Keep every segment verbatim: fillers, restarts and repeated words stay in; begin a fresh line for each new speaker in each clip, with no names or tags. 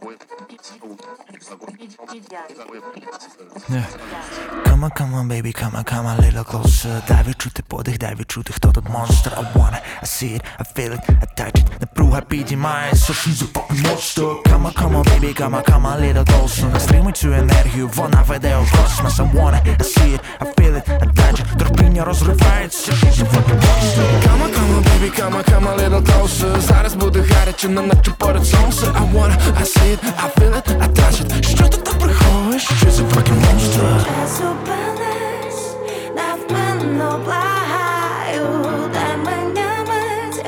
Come on, come on, baby, come on, come on, little closer. Дай відчути подих, дай відчути, хто тут монстр. I want it, I see it, I feel it, I touch it. Напруга підіймається, she's a fucking monster. Come on, come on, baby, come on, come on, little closer. Не стримуй цю енергію, вона веде у космос. I want it, I see it, I feel it, I touch it. Терпіння розривається, she's a fucking monster.
Come on, come on, baby, come on, come on, little closer. Зараз буде гаряче, не наче поряд сонце. I want it, I see it, I feel it, I touch it. Що ти там приховуєш? She's a fucking monster.
Зупинись, невпинно благаю, дай мені мить,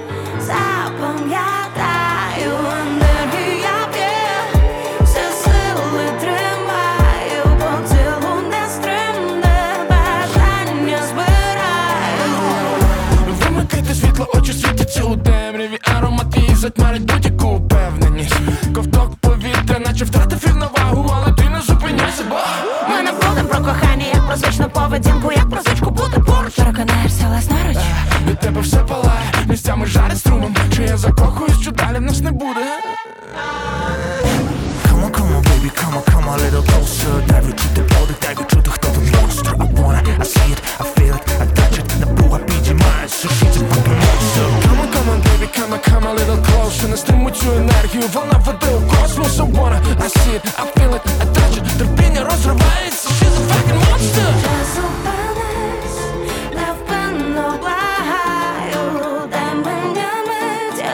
запам'ятаю, енергія б'є, всі сили тримаю, по тілу нестримне бажання збираю.
Вимикайте світло, очі світяться у темряві, аромати їх затьмарять будь-яку упевненість. Ковток повітря, наче втратив рівновагу, але ти не зупиняйся, бо
ми не будем про кохання, як про звичну поведінку, як про звичку бути поруч. Переконаєшся власноруч.
від тебе все палає, місцями жарить струмом. Чи я закохуюсь, що далі в нас не буде?
Come on, come on, baby, come on, come on, little closer. Дай відчути подих, дай відчути, хто тут монстр. I want it, I see it, I feel it, I touch it. Напруга підіймається, she's a fucking monster.
Come on, come on, baby, come on, come on, little closer. Не стримуй цю енергію, вона веде у космос. I want it, I see it, I feel it, I touch it. Терпіння розривається, she's a fucking monster.
Зупинись, невпинно благаю, дай мені мить,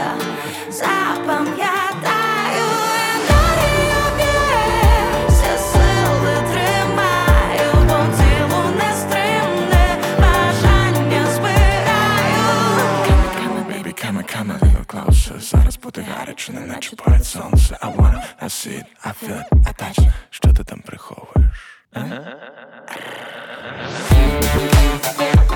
запам'ятаю, енергія б'є, всі сили тримаю, по тілу нестримне бажання збираю.
Come on, baby, come on, come on, little closer. Зараз буде гаряче, не наче поряд сонце. I want it, I see it, I feel it, I touch it. Що ти там приховуєш? А?